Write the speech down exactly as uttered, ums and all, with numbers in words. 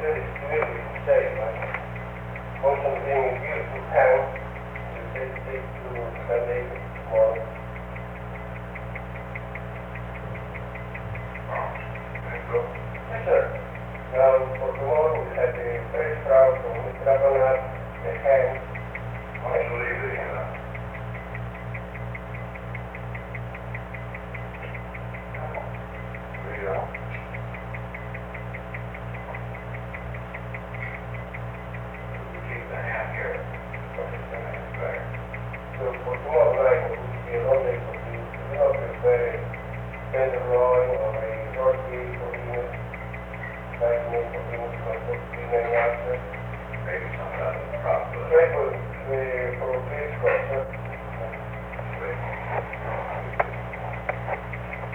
really, really say, like, motion being beautiful town, you take, take to Sunday morning. Yes, sir. Now, for tomorrow, we have the first crowd from Mister Abonat, the hand. I believe it, you know. There you go. We keep the hand here. Okay, so that's better. So for tomorrow night, it will be a long day for you. You know, prepare a tenderloin or a turkey for dinner. Like me for dinner, you can put in any answer. Maybe some kind of problem. Try for the, for this course, sir. Wait.